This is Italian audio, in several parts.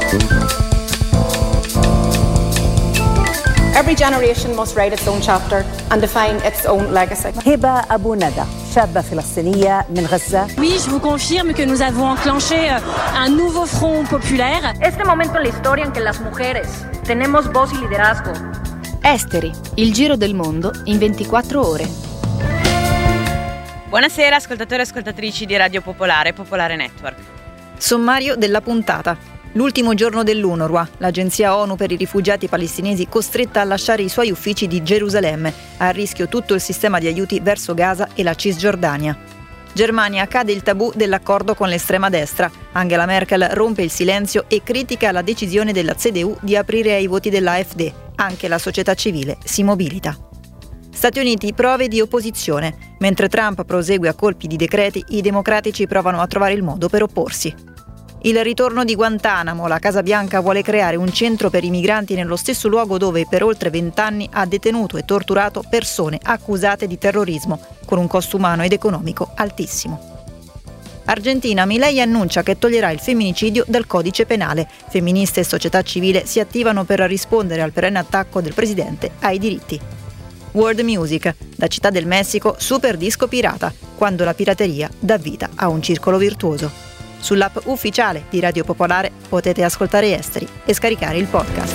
Every generation must write its own chapter and define its own legacy. هبة أبو ندى شابة فلسطينية من غزة. Oui, je vous confirme que nous avons enclenché un nouveau front populaire. Este momento en la historia en que las mujeres tenemos voz y liderazgo. Esteri, il giro del mondo in 24 ore. Buonasera ascoltatori e ascoltatrici di Radio Popolare, Popolare Network. Sommario della puntata. L'ultimo giorno dell'UNRWA, l'agenzia ONU per i rifugiati palestinesi costretta a lasciare i suoi uffici di Gerusalemme, a rischio tutto il sistema di aiuti verso Gaza e la Cisgiordania. Germania cade il tabù dell'accordo con l'estrema destra. Angela Merkel rompe il silenzio e critica la decisione della CDU di aprire ai voti dell'AfD. Anche la società civile si mobilita. Stati Uniti, prove di opposizione. Mentre Trump prosegue a colpi di decreti, i democratici provano a trovare il modo per opporsi. Il ritorno di Guantanamo. La Casa Bianca vuole creare un centro per i migranti nello stesso luogo dove per oltre 20 anni ha detenuto e torturato persone accusate di terrorismo, con un costo umano ed economico altissimo. Argentina, Milei annuncia che toglierà il femminicidio dal codice penale. Femministe e società civile si attivano per rispondere al perenne attacco del presidente ai diritti. World Music, da Città del Messico, super disco pirata, quando la pirateria dà vita a un circolo virtuoso. Sull'app ufficiale di Radio Popolare potete ascoltare Esteri e scaricare il podcast.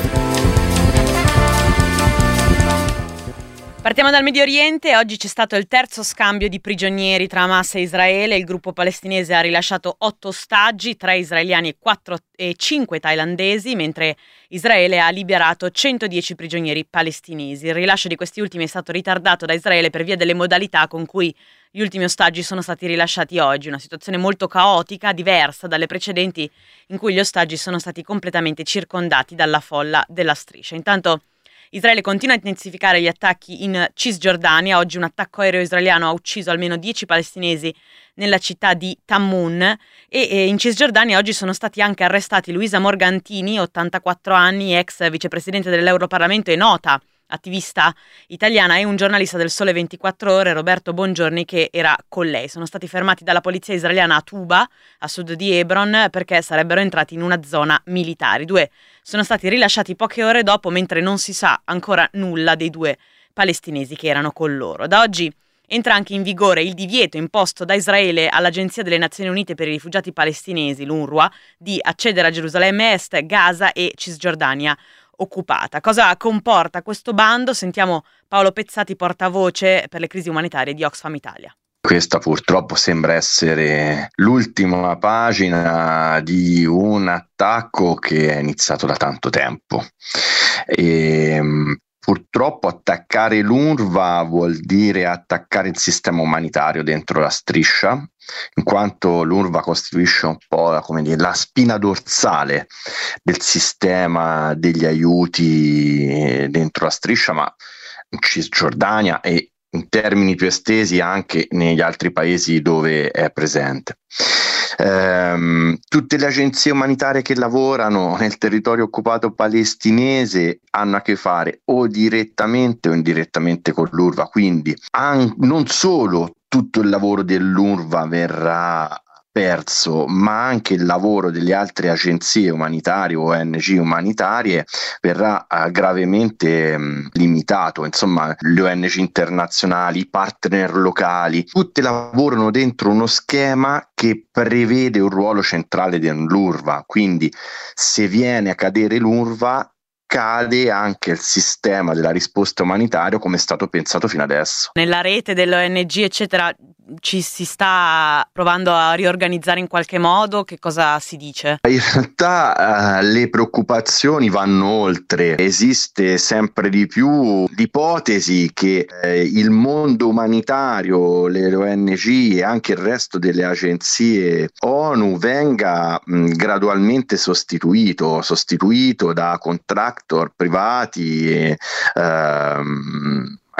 Partiamo dal Medio Oriente. Oggi c'è stato il terzo scambio di prigionieri tra Hamas e Israele. Il gruppo palestinese ha rilasciato 8 ostaggi, 3 israeliani e 5 thailandesi, mentre Israele ha liberato 110 prigionieri palestinesi. Il rilascio di questi ultimi è stato ritardato da Israele per via delle modalità con cui gli ultimi ostaggi sono stati rilasciati oggi, una situazione molto caotica, diversa dalle precedenti in cui gli ostaggi sono stati completamente circondati dalla folla della striscia. Intanto Israele continua a intensificare gli attacchi in Cisgiordania. Oggi un attacco aereo israeliano ha ucciso almeno 10 palestinesi nella città di Tammun e in Cisgiordania oggi sono stati anche arrestati Luisa Morgantini, 84 anni, ex vicepresidente dell'Europarlamento e nota attivista italiana, e un giornalista del Sole 24 Ore, Roberto Bongiorni, che era con lei. Sono stati fermati dalla polizia israeliana a Tuba, a sud di Hebron, perché sarebbero entrati in una zona militare. I due sono stati rilasciati poche ore dopo, mentre non si sa ancora nulla dei 2 palestinesi che erano con loro. Da oggi entra anche in vigore il divieto imposto da Israele all'Agenzia delle Nazioni Unite per i rifugiati palestinesi, l'UNRWA, di accedere a Gerusalemme Est, Gaza e Cisgiordania occupata. Cosa comporta questo bando? Sentiamo Paolo Pezzati, portavoce per le crisi umanitarie di Oxfam Italia. Questa purtroppo sembra essere l'ultima pagina di un attacco che è iniziato da tanto tempo. Purtroppo attaccare l'UNRWA vuol dire attaccare il sistema umanitario dentro la striscia, in quanto l'UNRWA costituisce un po' la spina dorsale del sistema degli aiuti dentro la striscia, ma in Cisgiordania e in termini più estesi anche negli altri paesi dove è presente. Tutte le agenzie umanitarie che lavorano nel territorio occupato palestinese hanno a che fare o direttamente o indirettamente con l'UNRWA, quindi non solo tutto il lavoro dell'UNRWA verrà perso, ma anche il lavoro delle altre agenzie umanitarie o ONG umanitarie verrà gravemente limitato. Insomma, le ONG internazionali, i partner locali, tutte lavorano dentro uno schema che prevede un ruolo centrale dell'UNRWA, quindi se viene a cadere l'UNRWA cade anche il sistema della risposta umanitaria come è stato pensato fino adesso. Nella rete delle ONG eccetera ci si sta provando a riorganizzare in qualche modo? Che cosa si dice? In realtà le preoccupazioni vanno oltre. Esiste sempre di più l'ipotesi che il mondo umanitario, le ONG e anche il resto delle agenzie ONU venga gradualmente sostituito da contractor privati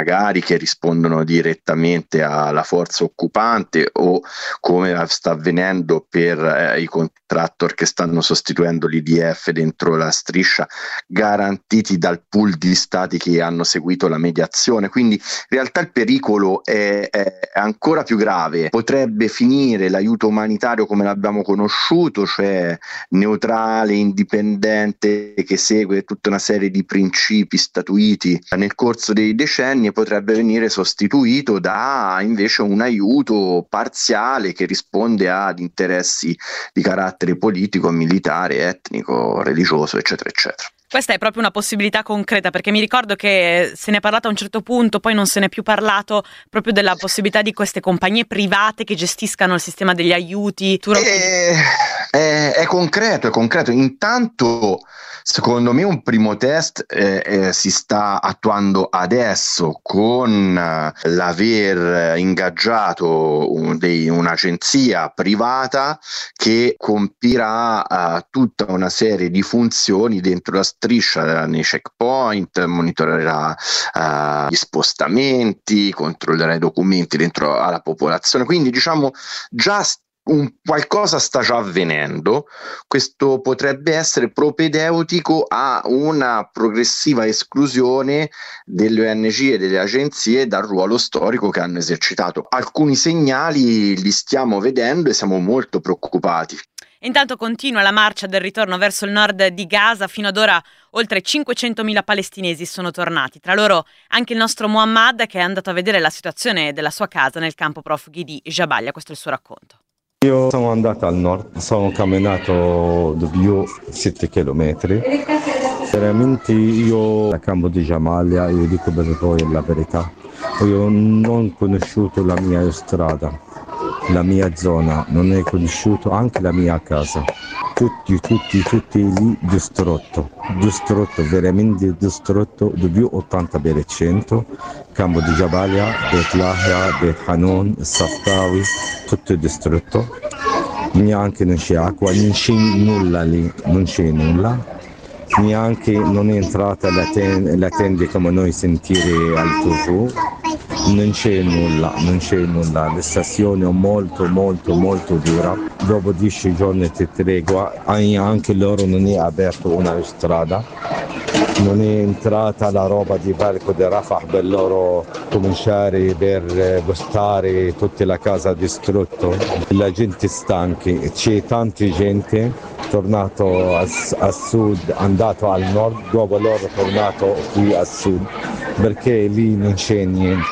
magari che rispondono direttamente alla forza occupante, o come sta avvenendo per i contractor che stanno sostituendo l'IDF dentro la striscia, garantiti dal pool di stati che hanno seguito la mediazione. Quindi in realtà il pericolo è ancora più grave. Potrebbe finire l'aiuto umanitario come l'abbiamo conosciuto, cioè neutrale, indipendente, che segue tutta una serie di principi statuiti nel corso dei decenni, e potrebbe venire sostituito da invece un aiuto parziale che risponde ad interessi di carattere politico, militare, etnico, religioso, eccetera, eccetera. Questa è proprio una possibilità concreta, perché mi ricordo che se ne è parlato a un certo punto, poi non se ne è più parlato, proprio della possibilità di queste compagnie private che gestiscano il sistema degli aiuti. È concreto. Intanto, secondo me, un primo test si sta attuando adesso con l'aver ingaggiato un'agenzia privata che compirà tutta una serie di funzioni dentro la striscia, nei checkpoint, monitorerà gli spostamenti, controllerà i documenti dentro alla popolazione. Quindi diciamo già qualcosa sta già avvenendo. Questo potrebbe essere propedeutico a una progressiva esclusione delle ONG e delle agenzie dal ruolo storico che hanno esercitato. Alcuni segnali li stiamo vedendo e siamo molto preoccupati. Intanto continua la marcia del ritorno verso il nord di Gaza. Fino ad ora oltre 500.000 palestinesi sono tornati, tra loro anche il nostro Muhammad, che è andato a vedere la situazione della sua casa nel campo profughi di Jabalia. Questo è il suo racconto. Io sono andato al nord, sono camminato più 7 chilometri. Veramente io al campo di Jabalia, io dico per voi la verità, io non ho conosciuto la mia strada, la mia zona, non ho conosciuto anche la mia casa. Tutti lì distrutto, veramente distrutto, di più 80%. Campo di Jabalia, Beit Lahia, Beit Hanun, Saftawi, tutto distrutto. Neanche non c'è acqua, non c'è nulla lì, non c'è nulla. Neanche non è entrata la tenda come noi sentire al TV. Non c'è nulla, la stazione è molto dura. Dopo 10 giorni di tregua, anche loro non è aperto una strada, non è entrata la roba di varco di Rafah per loro cominciare per postare tutta la casa distrutta. La gente stanca, c'è tanta gente tornato a sud, andato al nord, dopo loro tornato qui a sud, perché lì non c'è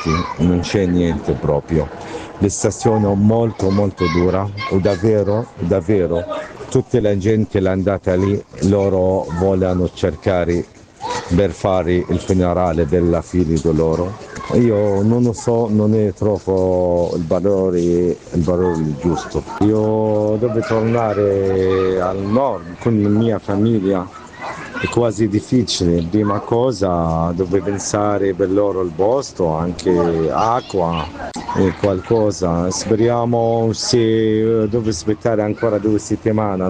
niente proprio. La stazione è molto dura, davvero, tutta la gente è andata lì, loro vogliono cercare per fare il funerale della figlia di loro. Io non lo so, non è troppo il valore giusto. Io devo tornare al nord con la mia famiglia, è quasi difficile. Prima cosa devo pensare per loro il posto, anche acqua e qualcosa. Speriamo se devo aspettare ancora 2 settimane.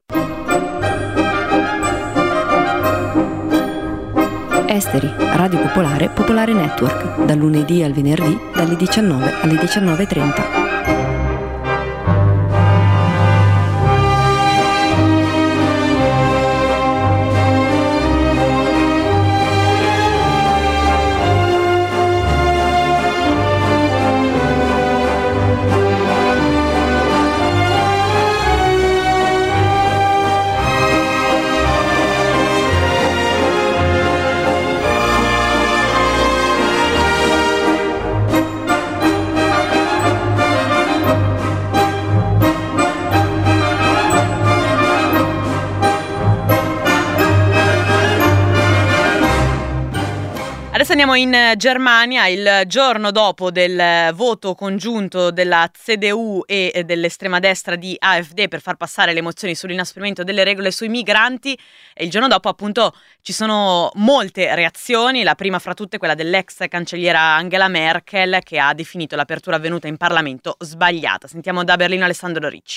Esteri, Radio Popolare, Popolare Network, dal lunedì al venerdì, dalle 19 alle 19:30. Adesso andiamo in Germania, il giorno dopo del voto congiunto della CDU e dell'estrema destra di AfD per far passare le mozioni sull'inasprimento delle regole sui migranti, e il giorno dopo appunto ci sono molte reazioni, la prima fra tutte quella dell'ex cancelliera Angela Merkel, che ha definito l'apertura avvenuta in Parlamento sbagliata. Sentiamo da Berlino Alessandro Ricci.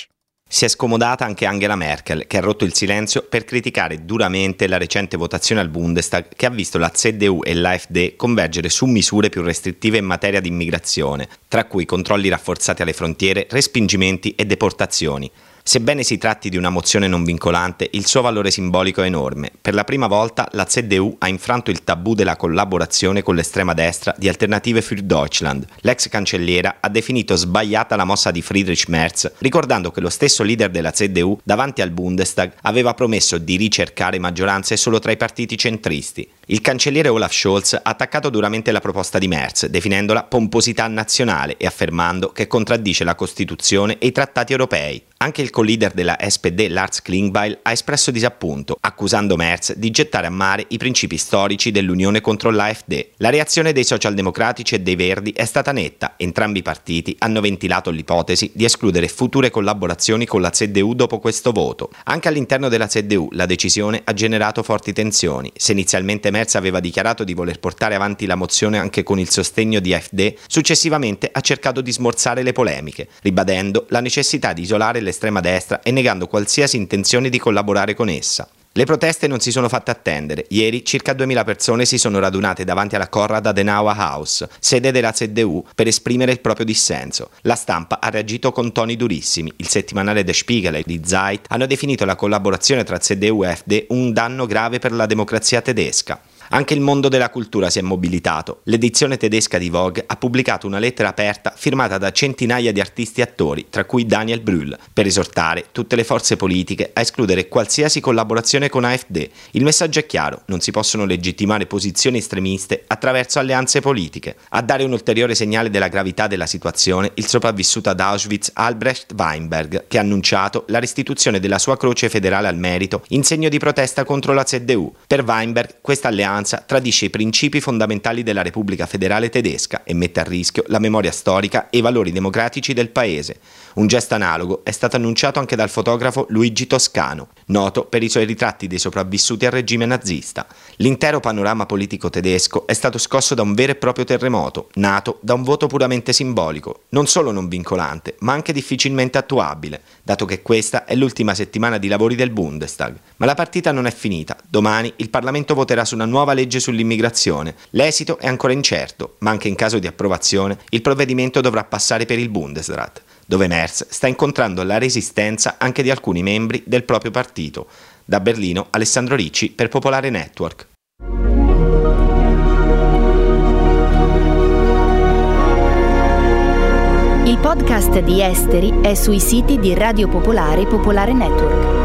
Si è scomodata anche Angela Merkel, che ha rotto il silenzio per criticare duramente la recente votazione al Bundestag che ha visto la CDU e l'AfD convergere su misure più restrittive in materia di immigrazione, tra cui controlli rafforzati alle frontiere, respingimenti e deportazioni. Sebbene si tratti di una mozione non vincolante, il suo valore simbolico è enorme. Per la prima volta la CDU ha infranto il tabù della collaborazione con l'estrema destra di Alternative für Deutschland. L'ex cancelliera ha definito sbagliata la mossa di Friedrich Merz, ricordando che lo stesso leader della CDU, davanti al Bundestag, aveva promesso di ricercare maggioranze solo tra i partiti centristi. Il cancelliere Olaf Scholz ha attaccato duramente la proposta di Merz, definendola pomposità nazionale e affermando che contraddice la Costituzione e i trattati europei. Anche il co-leader della SPD Lars Klingbeil ha espresso disappunto, accusando Merz di gettare a mare i principi storici dell'Unione contro l'AfD. La reazione dei socialdemocratici e dei Verdi è stata netta. Entrambi i partiti hanno ventilato l'ipotesi di escludere future collaborazioni con la CDU dopo questo voto. Anche all'interno della CDU la decisione ha generato forti tensioni. Se inizialmente Merz aveva dichiarato di voler portare avanti la mozione anche con il sostegno di AfD, successivamente ha cercato di smorzare le polemiche, ribadendo la necessità di isolare l'estrema destra e negando qualsiasi intenzione di collaborare con essa. Le proteste non si sono fatte attendere. Ieri circa 2000 persone si sono radunate davanti alla Konrad Adenauer Haus, sede della CDU, per esprimere il proprio dissenso. La stampa ha reagito con toni durissimi. Il settimanale Der Spiegel e Die Zeit hanno definito la collaborazione tra CDU e AfD un danno grave per la democrazia tedesca. Anche il mondo della cultura si è mobilitato. L'edizione tedesca di Vogue ha pubblicato una lettera aperta firmata da centinaia di artisti e attori, tra cui Daniel Brühl, per esortare tutte le forze politiche a escludere qualsiasi collaborazione con AfD. Il messaggio è chiaro: non si possono legittimare posizioni estremiste attraverso alleanze politiche. A dare un ulteriore segnale della gravità della situazione, il sopravvissuto ad Auschwitz Albrecht Weinberg, che ha annunciato la restituzione della sua croce federale al merito in segno di protesta contro la CDU. Per Weinberg questa alleanza tradisce i principi fondamentali della Repubblica Federale Tedesca e mette a rischio la memoria storica e i valori democratici del paese. Un gesto analogo è stato annunciato anche dal fotografo Luigi Toscano, noto per i suoi ritratti dei sopravvissuti al regime nazista. L'intero panorama politico tedesco è stato scosso da un vero e proprio terremoto, nato da un voto puramente simbolico, non solo non vincolante, ma anche difficilmente attuabile, dato che questa è l'ultima settimana di lavori del Bundestag. Ma la partita non è finita. Domani il Parlamento voterà su una nuova legge sull'immigrazione. L'esito è ancora incerto, ma anche in caso di approvazione il provvedimento dovrà passare per il Bundesrat, dove Merz sta incontrando la resistenza anche di alcuni membri del proprio partito. Da Berlino, Alessandro Ricci per Popolare Network. Il podcast di Esteri è sui siti di Radio Popolare e Popolare Network.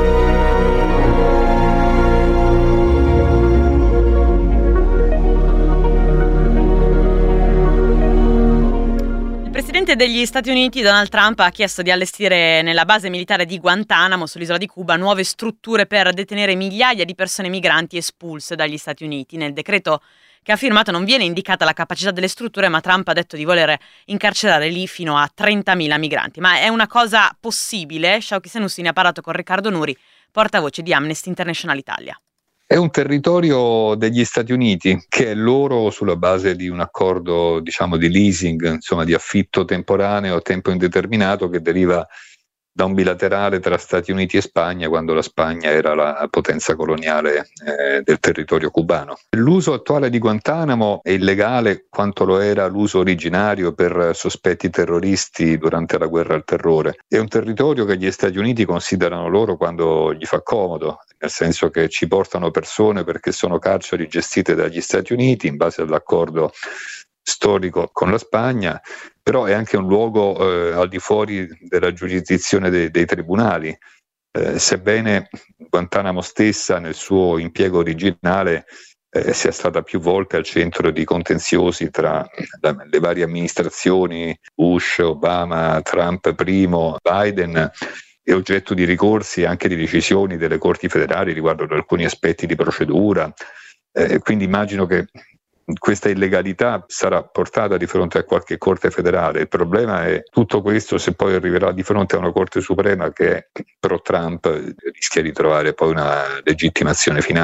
Il presidente degli Stati Uniti, Donald Trump, ha chiesto di allestire nella base militare di Guantanamo, sull'isola di Cuba, nuove strutture per detenere migliaia di persone migranti espulse dagli Stati Uniti. Nel decreto che ha firmato non viene indicata la capacità delle strutture, ma Trump ha detto di voler incarcerare lì fino a 30.000 migranti. Ma è una cosa possibile? Shauki Senussi ne ha parlato con Riccardo Nuri, portavoce di Amnesty International Italia. È un territorio degli Stati Uniti che è loro sulla base di un accordo, di leasing, di affitto temporaneo a tempo indeterminato che deriva da un bilaterale tra Stati Uniti e Spagna, quando la Spagna era la potenza coloniale del territorio cubano. L'uso attuale di Guantanamo è illegale quanto lo era l'uso originario per sospetti terroristi durante la guerra al terrore. È un territorio che gli Stati Uniti considerano loro quando gli fa comodo, nel senso che ci portano persone perché sono carceri gestite dagli Stati Uniti in base all'accordo storico con la Spagna, però è anche un luogo al di fuori della giurisdizione dei tribunali, sebbene Guantanamo stessa nel suo impiego originale sia stata più volte al centro di contenziosi tra le varie amministrazioni, Bush, Obama, Trump primo, Biden, è oggetto di ricorsi e anche di decisioni delle corti federali riguardo ad alcuni aspetti di procedura, quindi immagino che questa illegalità sarà portata di fronte a qualche corte federale. Il problema è tutto questo, se poi arriverà di fronte a una corte suprema che pro Trump rischia di trovare poi una legittimazione finale.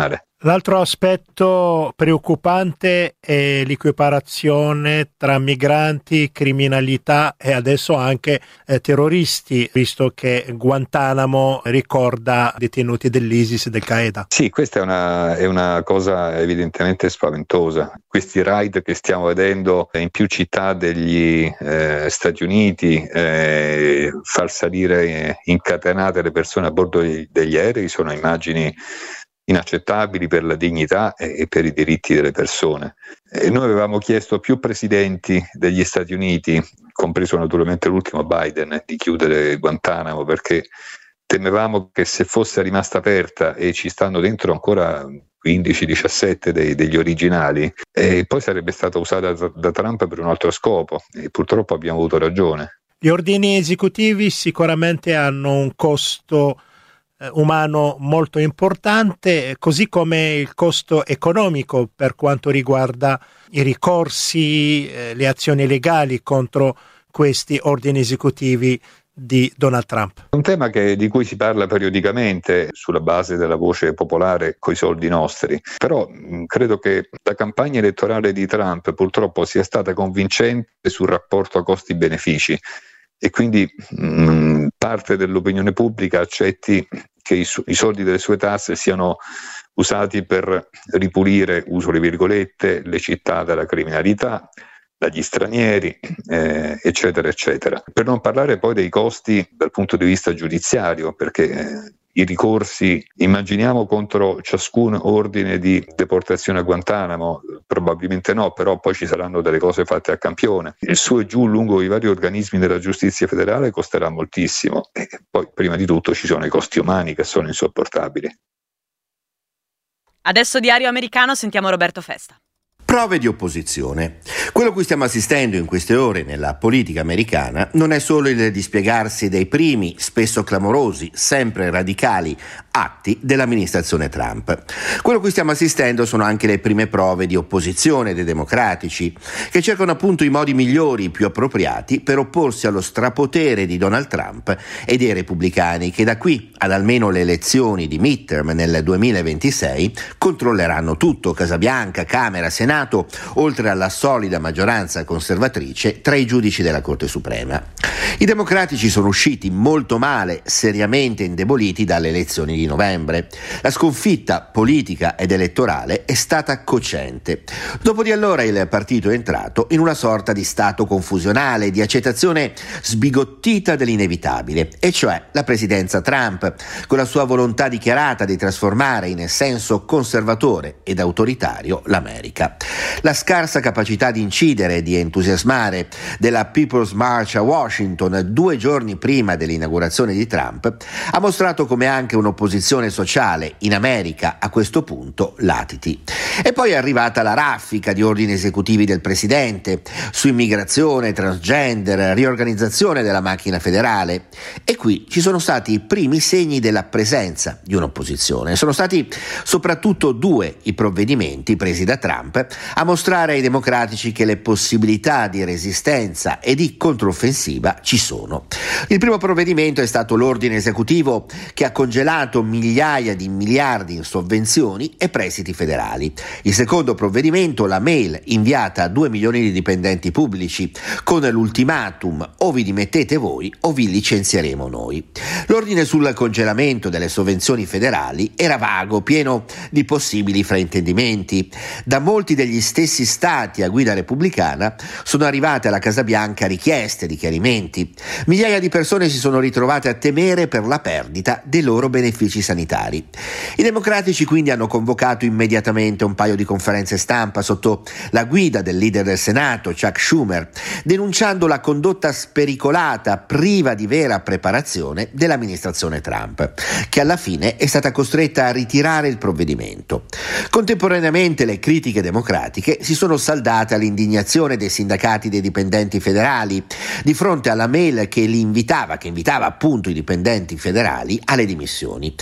L'altro aspetto preoccupante è l'equiparazione tra migranti, criminalità e adesso anche terroristi, visto che Guantanamo ricorda detenuti dell'ISIS e del Qaeda. Sì, questa è una cosa evidentemente spaventosa. Questi raid che stiamo vedendo in più città degli Stati Uniti, far salire incatenate le persone a bordo degli aerei, sono immagini inaccettabili per la dignità e per i diritti delle persone. Noi avevamo chiesto a più presidenti degli Stati Uniti, compreso naturalmente l'ultimo Biden, di chiudere Guantanamo, perché temevamo che se fosse rimasta aperta, e ci stanno dentro ancora 15-17 degli originali, e poi sarebbe stata usata da Trump per un altro scopo, e purtroppo abbiamo avuto ragione. Gli ordini esecutivi sicuramente hanno un costo umano molto importante, così come il costo economico per quanto riguarda i ricorsi, le azioni legali contro questi ordini esecutivi di Donald Trump. Un tema di cui si parla periodicamente sulla base della voce popolare coi soldi nostri, però credo che la campagna elettorale di Trump purtroppo sia stata convincente sul rapporto costi-benefici e quindi parte dell'opinione pubblica accetti che i soldi delle sue tasse siano usati per ripulire, uso le virgolette, le città dalla criminalità, dagli stranieri, eccetera, eccetera. Per non parlare poi dei costi dal punto di vista giudiziario, perché i ricorsi, immaginiamo contro ciascun ordine di deportazione a Guantanamo, probabilmente no, però poi ci saranno delle cose fatte a campione. Il su e giù lungo i vari organismi della giustizia federale costerà moltissimo e poi prima di tutto ci sono i costi umani che sono insopportabili. Adesso Diario Americano, sentiamo Roberto Festa. Prove di opposizione. Quello a cui stiamo assistendo in queste ore nella politica americana non è solo il dispiegarsi dei primi, spesso clamorosi, sempre radicali, atti dell'amministrazione Trump. Quello a cui stiamo assistendo sono anche le prime prove di opposizione dei democratici, che cercano appunto i modi migliori, più appropriati, per opporsi allo strapotere di Donald Trump e dei repubblicani che da qui ad almeno le elezioni di midterm nel 2026 controlleranno tutto, Casa Bianca, Camera, Senato, oltre alla solida maggioranza conservatrice tra i giudici della Corte Suprema. I democratici sono usciti molto male, seriamente indeboliti dalle elezioni di novembre. La sconfitta politica ed elettorale è stata cocente. Dopo di allora il partito è entrato in una sorta di stato confusionale, di accettazione sbigottita dell'inevitabile, e cioè la presidenza Trump, con la sua volontà dichiarata di trasformare in senso conservatore ed autoritario l'America. La scarsa capacità di incidere e di entusiasmare della People's March a Washington 2 giorni prima dell'inaugurazione di Trump ha mostrato come anche un'opposizione sociale in America a questo punto latiti. E poi è arrivata la raffica di ordini esecutivi del presidente su immigrazione, transgender, riorganizzazione della macchina federale, e qui ci sono stati i primi segni della presenza di un'opposizione. Sono stati soprattutto 2 i provvedimenti presi da Trump a mostrare ai democratici che le possibilità di resistenza e di controffensiva ci sono. Il primo provvedimento è stato l'ordine esecutivo che ha congelato migliaia di miliardi in sovvenzioni e prestiti federali. Il secondo provvedimento, la mail inviata a 2 milioni di dipendenti pubblici con l'ultimatum: o vi dimettete voi o vi licenzieremo noi. L'ordine sul congelamento delle sovvenzioni federali era vago, pieno di possibili fraintendimenti. Da molti degli stessi stati a guida repubblicana sono arrivate alla Casa Bianca richieste di chiarimenti. Migliaia di persone si sono ritrovate a temere per la perdita dei loro benefici sanitari. I democratici quindi hanno convocato immediatamente un paio di conferenze stampa sotto la guida del leader del Senato, Chuck Schumer, denunciando la condotta spericolata, priva di vera preparazione dell'amministrazione Trump, che alla fine è stata costretta a ritirare il provvedimento. Contemporaneamente le critiche democratiche si sono saldate all'indignazione dei sindacati dei dipendenti federali di fronte alla mail che invitava appunto i dipendenti federali alle dimissioni. A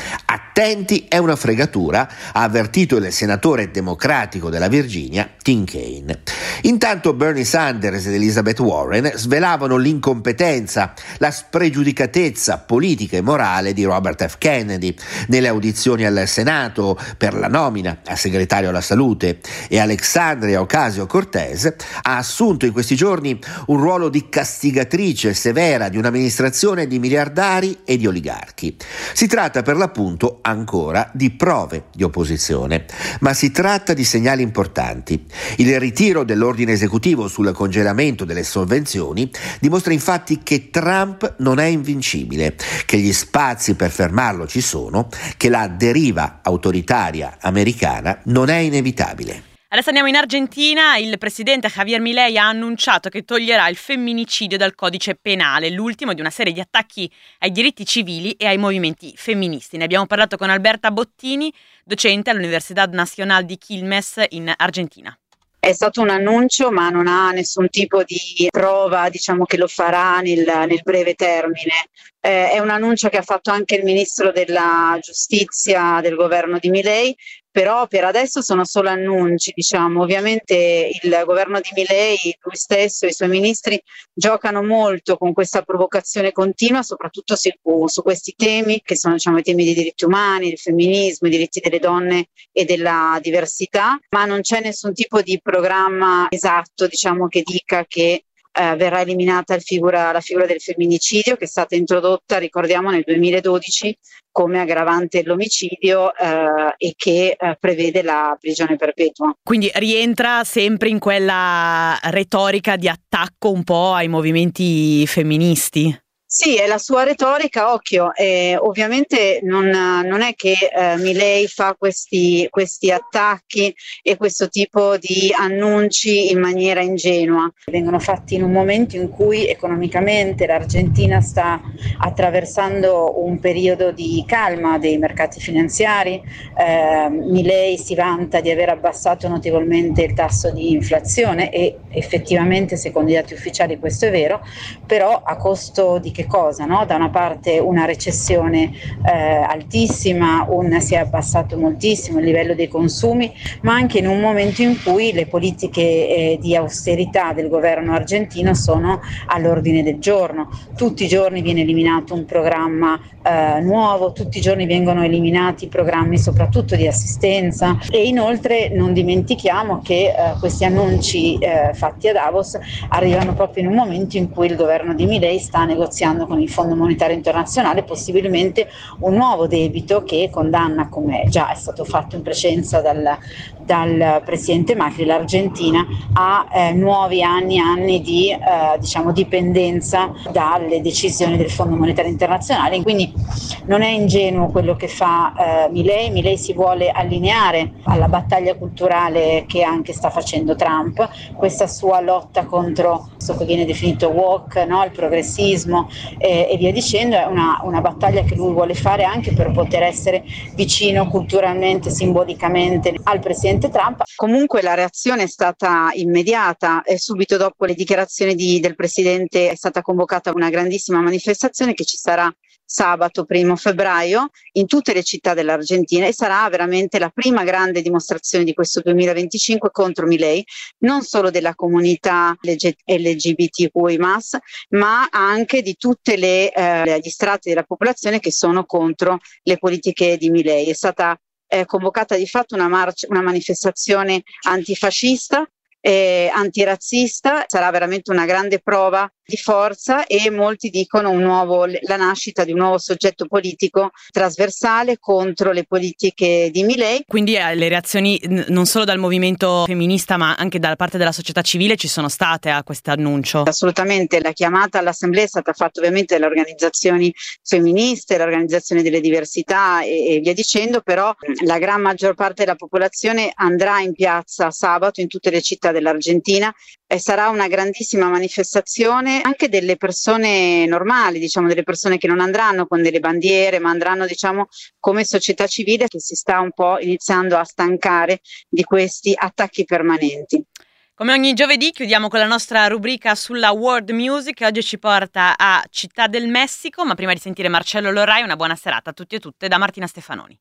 Attenti, è una fregatura, ha avvertito il senatore democratico della Virginia, Tim Kaine. Intanto Bernie Sanders ed Elizabeth Warren svelavano l'incompetenza, la spregiudicatezza politica e morale di Robert F. Kennedy nelle audizioni al Senato per la nomina a segretario alla salute, e Alexandria Ocasio-Cortez ha assunto in questi giorni un ruolo di castigatrice severa di un'amministrazione di miliardari e di oligarchi. Si tratta per l'appunto ancora di prove di opposizione, ma si tratta di segnali importanti. Il ritiro dell'ordine esecutivo sul congelamento delle sovvenzioni dimostra infatti che Trump non è invincibile, che gli spazi per fermarlo ci sono, che la deriva autoritaria americana non è inevitabile. Adesso andiamo in Argentina. Il presidente Javier Milei ha annunciato che toglierà il femminicidio dal codice penale, l'ultimo di una serie di attacchi ai diritti civili e ai movimenti femministi. Ne abbiamo parlato con Alberta Bottini, docente all'Universidad Nacional di Quilmes in Argentina. È stato un annuncio, ma non ha nessun tipo di prova, che lo farà nel breve termine. È un annuncio che ha fatto anche il ministro della giustizia del governo di Milei, però per adesso sono solo annunci, Ovviamente il governo di Milei, lui stesso e i suoi ministri giocano molto con questa provocazione continua, soprattutto su questi temi che sono i temi dei diritti umani, del femminismo, i diritti delle donne e della diversità, ma non c'è nessun tipo di programma esatto, che dica che verrà eliminata la figura del femminicidio, che è stata introdotta, ricordiamo, nel 2012 come aggravante dell'omicidio e che prevede la prigione perpetua. Quindi rientra sempre in quella retorica di attacco un po' ai movimenti femministi? Sì, è la sua retorica, occhio, ovviamente non è che Milei fa questi attacchi e questo tipo di annunci in maniera ingenua. Vengono fatti in un momento in cui economicamente l'Argentina sta attraversando un periodo di calma dei mercati finanziari. Milei si vanta di aver abbassato notevolmente il tasso di inflazione e effettivamente, secondo i dati ufficiali, questo è vero, però a costo di che cosa, no? Da una parte una recessione altissima, si è abbassato moltissimo il livello dei consumi, ma anche in un momento in cui le politiche di austerità del governo argentino sono all'ordine del giorno. Tutti i giorni viene eliminato un programma nuovo, tutti i giorni vengono eliminati programmi soprattutto di assistenza, e inoltre non dimentichiamo che questi annunci fatti a Davos arrivano proprio in un momento in cui il governo di Milei sta negoziando con il Fondo Monetario Internazionale possibilmente un nuovo debito che condanna, come già è stato fatto in precedenza dal presidente Macri, l'Argentina a nuovi anni di dipendenza dalle decisioni del Fondo Monetario Internazionale. Quindi non è ingenuo quello che fa Milei. Milei si vuole allineare alla battaglia culturale che anche sta facendo Trump, questa sua lotta contro questo che viene definito woke, no? Il progressismo e via dicendo. È una battaglia che lui vuole fare anche per poter essere vicino culturalmente, simbolicamente al presidente Trump. Comunque la reazione è stata immediata e subito dopo le dichiarazioni del presidente è stata convocata una grandissima manifestazione che ci sarà sabato 1 febbraio in tutte le città dell'Argentina, e sarà veramente la prima grande dimostrazione di questo 2025 contro Milei, non solo della comunità LGBTQI+, ma anche di tutte gli strati della popolazione che sono contro le politiche di Milei. È stata convocata di fatto una manifestazione antifascista e antirazzista. Sarà veramente una grande prova di forza, e molti dicono la nascita di un nuovo soggetto politico trasversale contro le politiche di Milei. Quindi le reazioni non solo dal movimento femminista ma anche dalla parte della società civile ci sono state a questo annuncio? Assolutamente, la chiamata all'assemblea è stata fatta ovviamente dalle organizzazioni femministe, l'organizzazione delle diversità e via dicendo, però la gran maggior parte della popolazione andrà in piazza sabato in tutte le città dell'Argentina e sarà una grandissima manifestazione anche delle persone normali, delle persone che non andranno con delle bandiere, ma andranno come società civile che si sta un po' iniziando a stancare di questi attacchi permanenti. Come ogni giovedì chiudiamo con la nostra rubrica sulla world music che oggi ci porta a Città del Messico, ma prima di sentire Marcello Lorrai una buona serata a tutti e tutte da Martina Stefanoni.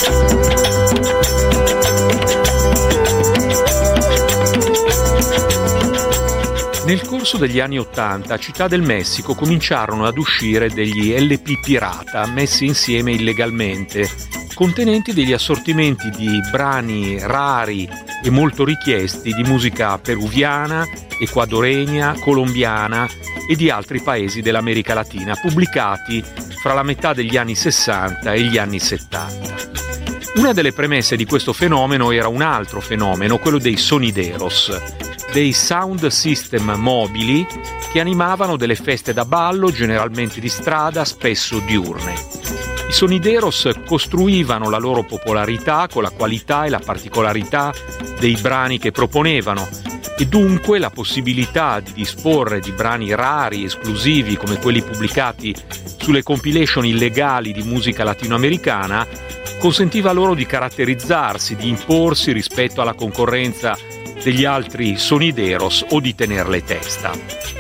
Nel corso degli anni '80 a Città del Messico cominciarono ad uscire degli LP pirata messi insieme illegalmente, contenenti degli assortimenti di brani rari e molto richiesti di musica peruviana, ecuadoregna, colombiana e di altri paesi dell'America Latina, pubblicati fra la metà degli anni 60 e gli anni 70. Una delle premesse di questo fenomeno era un altro fenomeno, quello dei sonideros, dei sound system mobili che animavano delle feste da ballo, generalmente di strada, spesso diurne. I sonideros costruivano la loro popolarità con la qualità e la particolarità dei brani che proponevano e dunque la possibilità di disporre di brani rari, esclusivi come quelli pubblicati sulle compilation illegali di musica latinoamericana consentiva loro di caratterizzarsi, di imporsi rispetto alla concorrenza degli altri sonideros o di tenerle testa.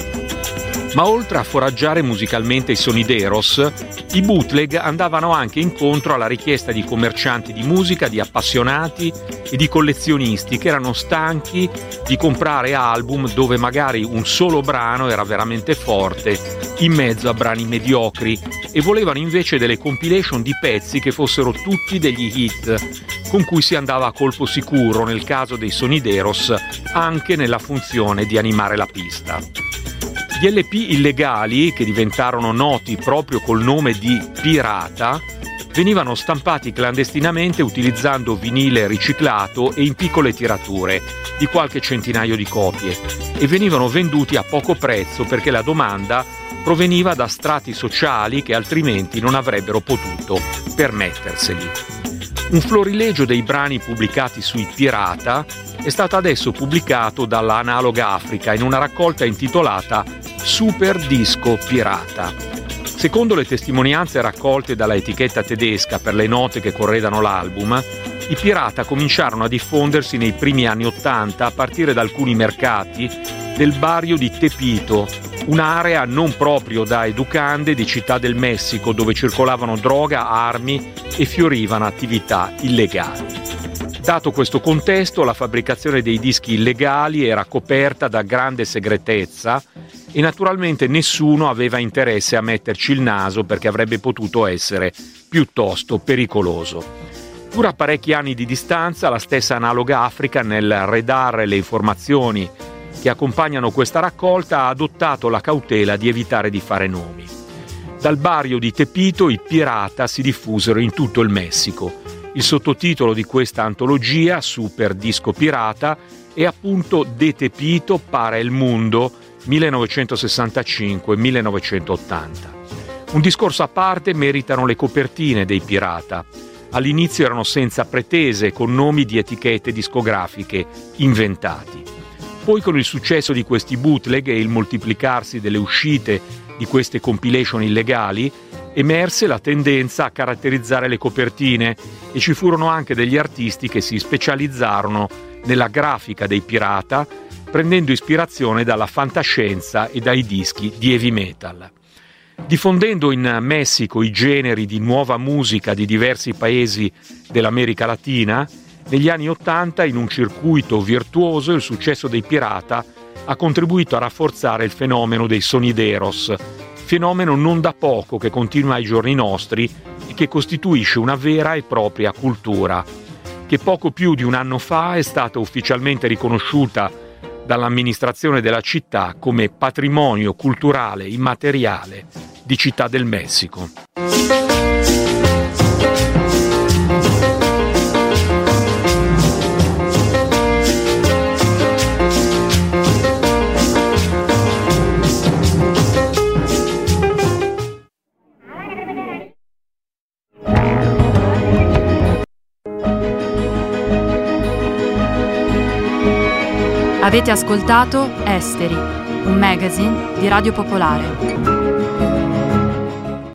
Ma oltre a foraggiare musicalmente i sonideros, i bootleg andavano anche incontro alla richiesta di commercianti di musica, di appassionati e di collezionisti che erano stanchi di comprare album dove magari un solo brano era veramente forte in mezzo a brani mediocri e volevano invece delle compilation di pezzi che fossero tutti degli hit con cui si andava a colpo sicuro nel caso dei sonideros anche nella funzione di animare la pista. Gli LP illegali, che diventarono noti proprio col nome di pirata, venivano stampati clandestinamente utilizzando vinile riciclato e in piccole tirature, di qualche centinaio di copie, e venivano venduti a poco prezzo perché la domanda proveniva da strati sociali che altrimenti non avrebbero potuto permetterseli. Un florilegio dei brani pubblicati sui pirata è stato adesso pubblicato dalla Analog Africa in una raccolta intitolata Super Disco Pirata. Secondo le testimonianze raccolte dalla etichetta tedesca per le note che corredano l'album, i pirata cominciarono a diffondersi nei primi anni '80 a partire da alcuni mercati del barrio di Tepito, un'area non proprio da educande di Città del Messico dove circolavano droga, armi e fiorivano attività illegali. Dato questo contesto, la fabbricazione dei dischi illegali era coperta da grande segretezza e naturalmente nessuno aveva interesse a metterci il naso perché avrebbe potuto essere piuttosto pericoloso. Pur a parecchi anni di distanza, la stessa Analog Africa, nel redare le informazioni che accompagnano questa raccolta, ha adottato la cautela di evitare di fare nomi. Dal barrio di Tepito i pirata si diffusero in tutto il Messico. Il sottotitolo di questa antologia, Super Disco Pirata, è appunto De Tepito para el Mundo 1965-1980. Un discorso a parte meritano le copertine dei pirata. All'inizio erano senza pretese, con nomi di etichette discografiche inventati. Poi con il successo di questi bootleg e il moltiplicarsi delle uscite di queste compilation illegali, emerse la tendenza a caratterizzare le copertine e ci furono anche degli artisti che si specializzarono nella grafica dei pirata, prendendo ispirazione dalla fantascienza e dai dischi di heavy metal. Diffondendo in Messico i generi di nuova musica di diversi paesi dell'America Latina, negli anni '80, in un circuito virtuoso, il successo dei pirata ha contribuito a rafforzare il fenomeno dei sonideros, fenomeno non da poco che continua ai giorni nostri e che costituisce una vera e propria cultura, che poco più di un anno fa è stata ufficialmente riconosciuta dall'amministrazione della città come patrimonio culturale immateriale di Città del Messico. Avete ascoltato Esteri, un magazine di Radio Popolare.